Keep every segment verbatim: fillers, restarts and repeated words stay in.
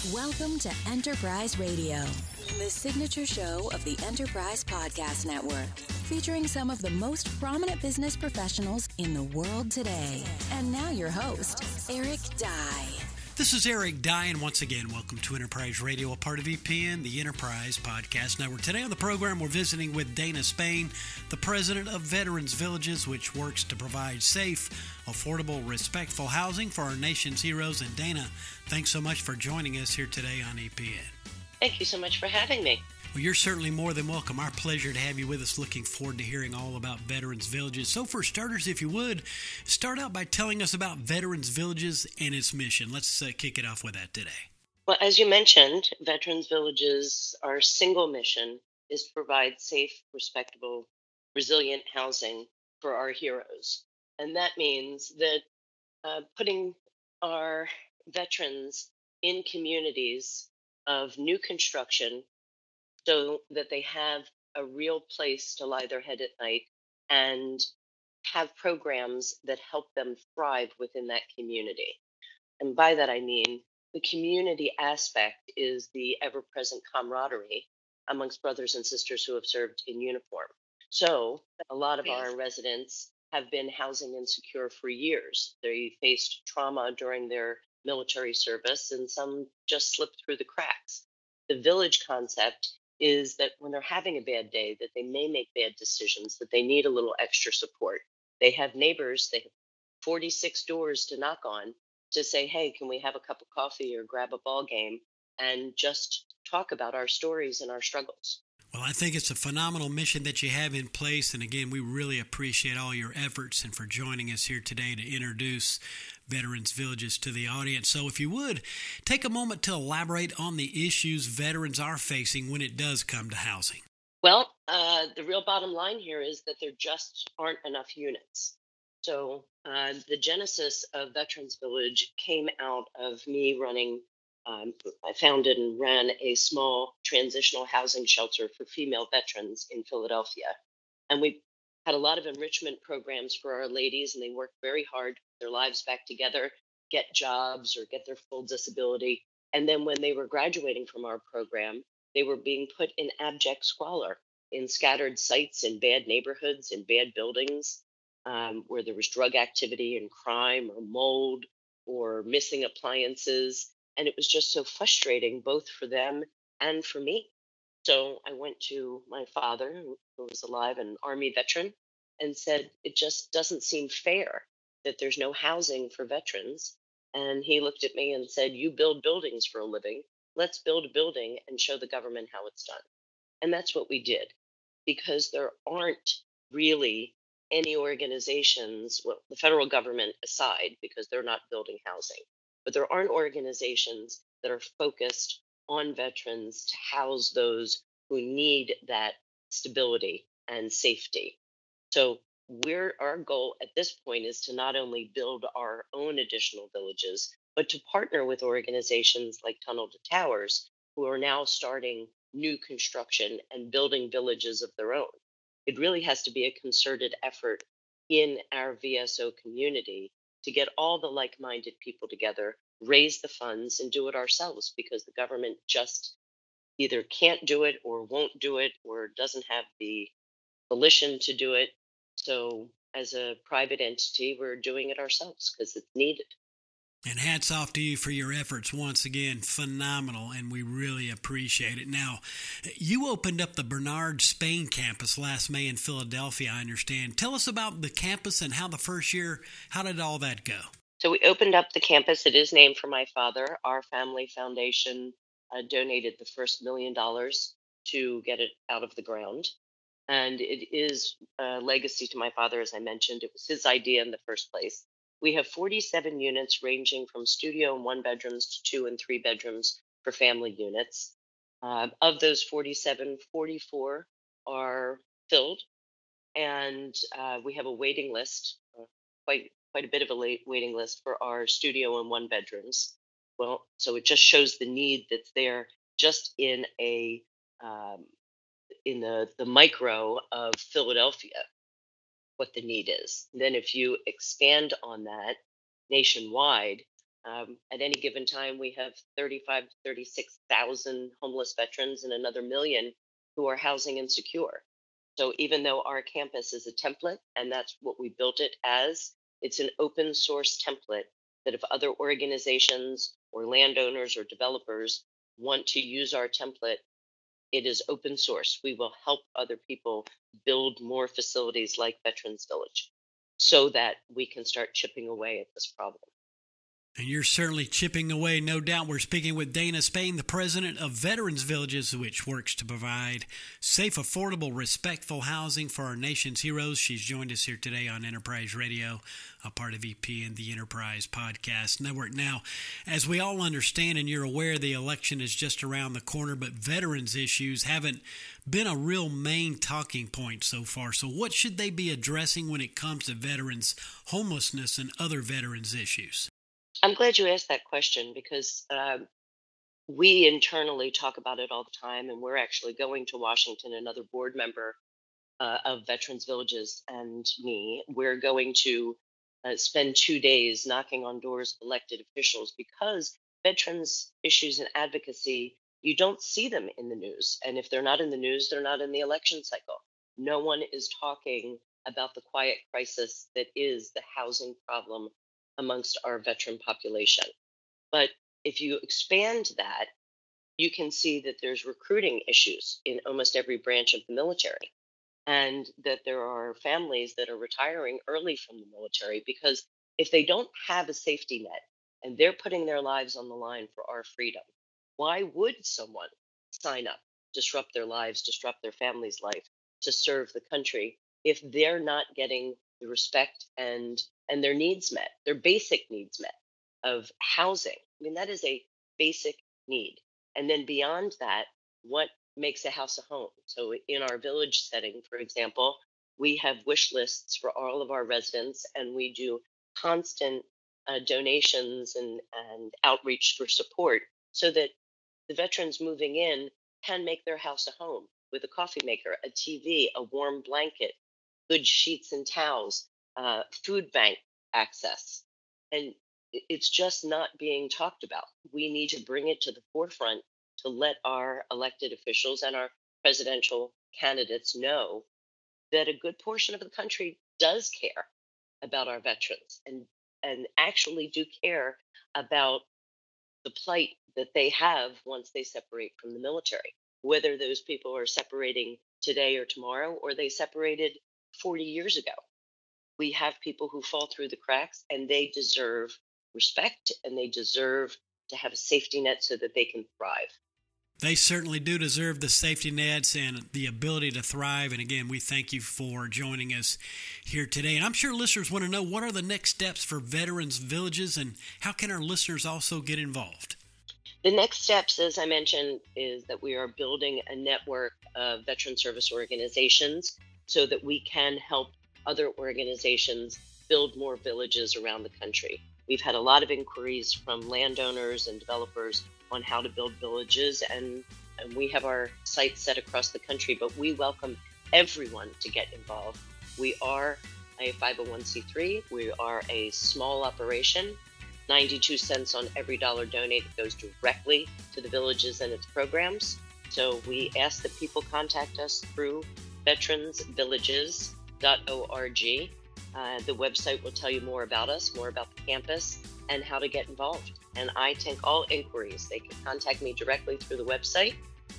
Welcome to Enterprise Radio, the signature show of the Enterprise Podcast Network, featuring some of the most prominent business professionals in the world today. And now your host, Eric Dye. This is Eric Dye, and once again, welcome to Enterprise Radio, a part of E P N, the Enterprise Podcast Network. Today on the program, we're visiting with Dana Spain, the president of Veterans Villages, which works to provide safe, affordable, respectful housing for our nation's heroes. And Dana, thanks so much for joining us here today on E P N. Thank you so much for having me. Well, you're certainly more than welcome. Our pleasure to have you with us. Looking forward to hearing all about Veterans Villages. So for starters, if you would, start out by telling us about Veterans Villages and its mission. Let's uh, kick it off with that today. Well, as you mentioned, Veterans Villages, our single mission is to provide safe, respectable, resilient housing for our heroes. And that means that uh, putting our veterans in communities of new construction so that they have a real place to lie their head at night and have programs that help them thrive within that community. And by that, I mean the community aspect is the ever-present camaraderie amongst brothers and sisters who have served in uniform. So a lot of our residents have been housing insecure for years. They faced trauma during their military service, and some just slipped through the cracks. The village concept is that when they're having a bad day, that they may make bad decisions, that they need a little extra support. They have neighbors, they have forty-six doors to knock on to say, hey, can we have a cup of coffee or grab a ball game and just talk about our stories and our struggles. Well, I think it's a phenomenal mission that you have in place. And again, we really appreciate all your efforts and for joining us here today to introduce Veterans Villages to the audience. So if you would, take a moment to elaborate on the issues veterans are facing when it does come to housing. Well, uh, the real bottom line here is that there just aren't enough units. So uh, the genesis of Veterans Village came out of me running Um, I founded and ran a small transitional housing shelter for female veterans in Philadelphia. And we had a lot of enrichment programs for our ladies, and they worked very hard to put their lives back together, get jobs or get their full disability. And then when they were graduating from our program, they were being put in abject squalor in scattered sites in bad neighborhoods, in bad buildings, um, where there was drug activity and crime or mold or missing appliances. And it was just so frustrating, both for them and for me. So I went to my father, who was alive, an Army veteran, and said, it just doesn't seem fair that there's no housing for veterans. And he looked at me and said, you build buildings for a living. Let's build a building and show the government how it's done. And that's what we did, because there aren't really any organizations, well, the federal government aside, because they're not building housing. But there aren't organizations that are focused on veterans to house those who need that stability and safety. So we're, our goal at this point is to not only build our own additional villages, but to partner with organizations like Tunnel to Towers, who are now starting new construction and building villages of their own. It really has to be a concerted effort in our V S O community to get all the like-minded people together, raise the funds, and do it ourselves, because the government just either can't do it or won't do it or doesn't have the volition to do it. So as a private entity, we're doing it ourselves because it's needed. And hats off to you for your efforts once again. Phenomenal, and we really appreciate it. Now, you opened up the Bernard Spain campus last May in Philadelphia, I understand. Tell us about the campus and how the first year, how did all that go? So we opened up the campus. It is named for my father. Our family foundation uh, donated the first million dollars to get it out of the ground. And it is a legacy to my father, as I mentioned. It was his idea in the first place. We have forty-seven units ranging from studio and one bedrooms to two and three bedrooms for family units. Uh, of those forty-seven, forty-four are filled, and uh, we have a waiting list, uh, quite quite a bit of a late waiting list for our studio and one bedrooms. Well, so it just shows the need that's there just in a um, in the the micro of Philadelphia, what the need is. And then if you expand on that nationwide, Um, at any given time, we have thirty-five to thirty-six thousand homeless veterans and another million who are housing insecure. So even though our campus is a template, and that's what we built it as, it's an open source template that if other organizations or landowners or developers want to use our template, it is open source. We will help other people build more facilities like Veterans Village so that we can start chipping away at this problem. And you're certainly chipping away, no doubt. We're speaking with Dana Spain, the president of Veterans Villages, which works to provide safe, affordable, respectful housing for our nation's heroes. She's joined us here today on Enterprise Radio, a part of E P N, the Enterprise Podcast Network. Now, as we all understand and you're aware, the election is just around the corner, but veterans issues haven't been a real main talking point so far. So what should they be addressing when it comes to veterans' homelessness and other veterans issues? I'm glad you asked that question because um, we internally talk about it all the time, and we're actually going to Washington. Another board member uh, of Veterans Villages and me, we're going to uh, spend two days knocking on doors of elected officials because veterans issues and advocacy, you don't see them in the news. And if they're not in the news, they're not in the election cycle. No one is talking about the quiet crisis that is the housing problem amongst our veteran population. But if you expand that, you can see that there's recruiting issues in almost every branch of the military, and that there are families that are retiring early from the military because if they don't have a safety net and they're putting their lives on the line for our freedom, why would someone sign up, disrupt their lives, disrupt their family's life to serve the country if they're not getting the respect and and their needs met, their basic needs met of housing? I mean, that is a basic need. And then beyond that, what makes a house a home? So in our village setting, for example, we have wish lists for all of our residents, and we do constant uh, donations and, and outreach for support so that the veterans moving in can make their house a home with a coffee maker, a T V, a warm blanket, good sheets and towels, uh, food bank access. And it's just not being talked about. We need to bring it to the forefront to let our elected officials and our presidential candidates know that a good portion of the country does care about our veterans and, and actually do care about the plight that they have once they separate from the military, whether those people are separating today or tomorrow, or they separated forty years ago. We have people who fall through the cracks, and they deserve respect, and they deserve to have a safety net so that they can thrive. They certainly do deserve the safety nets and the ability to thrive. And again, we thank you for joining us here today. And I'm sure listeners want to know, what are the next steps for Veterans Villages, and how can our listeners also get involved? The next steps, as I mentioned, is that we are building a network of veteran service organizations so that we can help other organizations build more villages around the country. We've had a lot of inquiries from landowners and developers on how to build villages, and, and we have our sites set across the country, but we welcome everyone to get involved. We are a five oh one c three. We are a small operation. ninety-two cents on every dollar donated goes directly to the villages and its programs. So we ask that people contact us through veterans villages dot org. Uh, the website will tell you more about us, more about the campus, and how to get involved. And I take all inquiries. They can contact me directly through the website,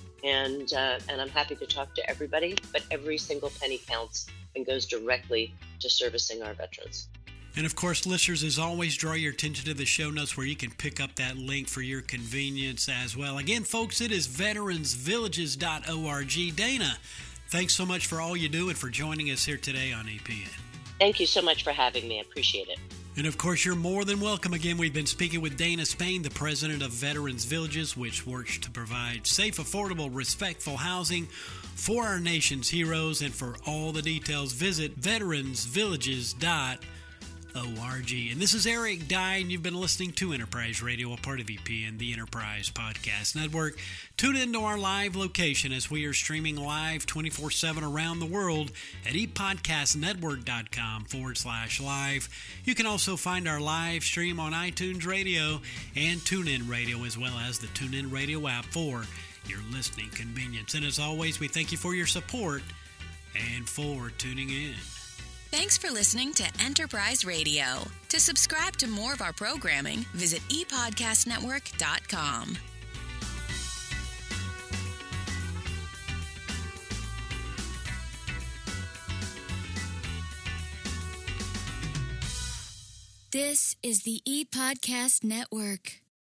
and uh, and I'm happy to talk to everybody, but every single penny counts and goes directly to servicing our veterans. And of course, listeners, as always, draw your attention to the show notes where you can pick up that link for your convenience as well. Again, folks, it is veterans villages dot org. Dana, thanks so much for all you do and for joining us here today on E P N. Thank you so much for having me. I appreciate it. And of course, you're more than welcome. Again, we've been speaking with Dana Spain, the president of Veterans Villages, which works to provide safe, affordable, respectful housing for our nation's heroes. And for all the details, visit veterans villages dot org. And this is Eric Dye, and you've been listening to Enterprise Radio, a part of E P N, the Enterprise Podcast Network. Tune into our live location as we are streaming live twenty-four seven around the world at epodcastnetwork.com forward slash live. You can also find our live stream on iTunes Radio and TuneIn Radio, as well as the TuneIn Radio app for your listening convenience. And as always, we thank you for your support and for tuning in. Thanks for listening to Enterprise Radio. To subscribe to more of our programming, visit e podcast network dot com. This is the ePodcast Network.